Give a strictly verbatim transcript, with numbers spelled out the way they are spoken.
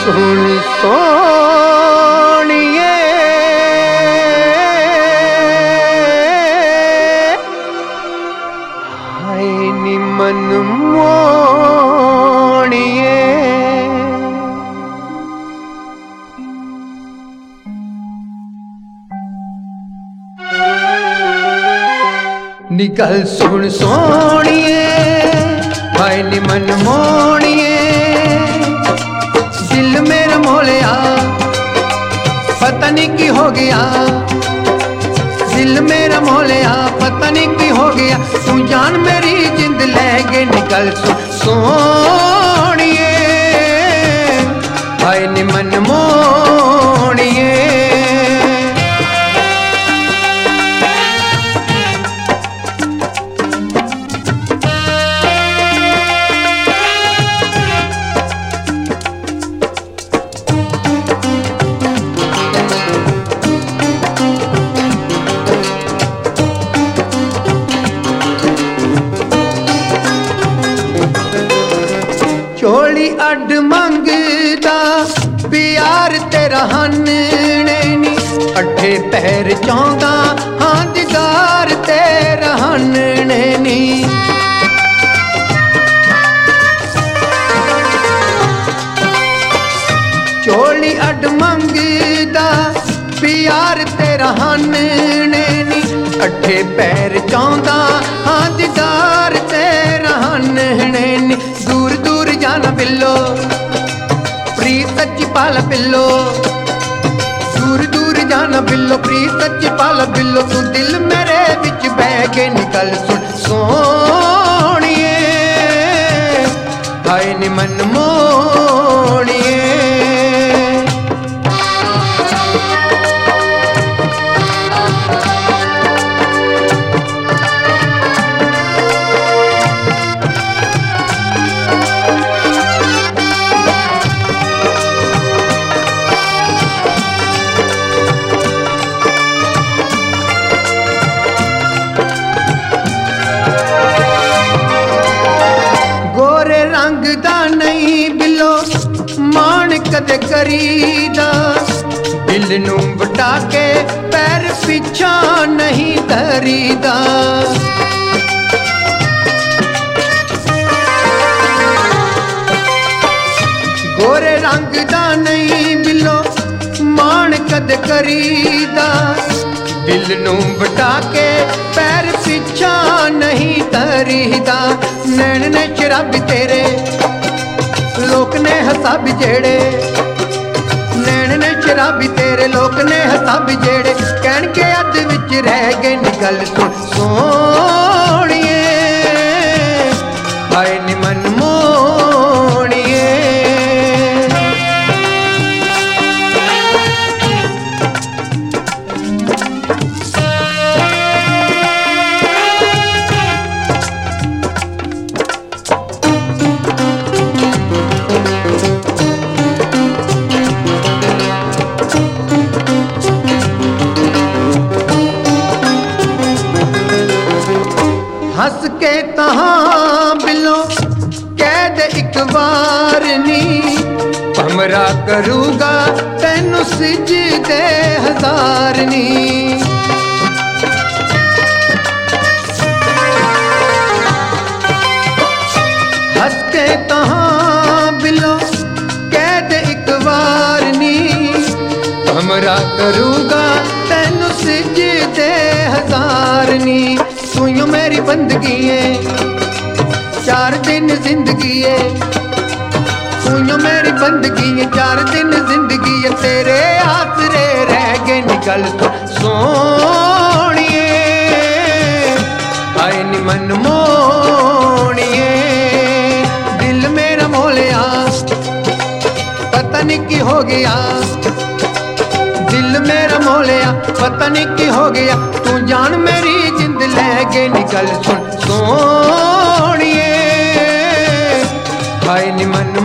सुन सोनिए हाय नी मन मोनिए निकल सुन सोनिए हाय नी मन मोनिए दिल मेरा मोलिया पता नहीं की हो गया दिल मेरा मोलिया पता नहीं की हो गया तू जान मेरी जिंद ले गे निकल सुन सोनिए हाय नी मन मोनिए चोली अड मंगदा प्यार तेरा हन्ने नी अठे पैर चांदा हां दीदार तेरा हन्ने नी चोली अड मंगदा प्यार तेरा हन्ने नी अठे पैर चांदा हां दीदार तेरा हन्ने नी दूर दूर जाना बिल्लो प्रीत सच्ची पाला बिल्लो दूर दूर जाना बिल्लो प्रीत सच्ची पाला बिल्लो तू दिल मेरे बिच बह के निकल सुन सोनिए हाय नी मन मोनिए रंग दा नहीं बिलो मान कदे करीदा दिल नू वटा के पैर पिछा नहीं धरीदा गोरे रंग दा नहीं बिलो मान कदे करीदा दिल नू वटा के पैर पिछा नहीं धरीदा नैन ने शराबी तेरे लोक ने हसाबी जेड़े नैन ने शराबी तेरे लोक ने हसाबी जेड़े कहन के अद विच रह गए निकल सुन सोनिए हाय नी मन मोनिए हंस के तहां बिलो कह दे एक बार नी हमरा करूगा तैनू सिजदे हजार नी हंस के तहां बिलो कह दे एक बार नी हमरा करूगा तैनू सिजदे हजार नी तू यो मेरी बंदगी है चार दिन जिंदगी है तू यो मेरी बंदगी है चार दिन जिंदगी है तेरे आसरे रह गए निकल तो सोनिए हाय नी मन मोनिए दिल मेरा मोलिया पता नहीं की हो गया दिल मेरा मोलिया पता नहीं की हो गया तू जान मेरी जिंद ले के निकल सुन सोनिए हाय नी मन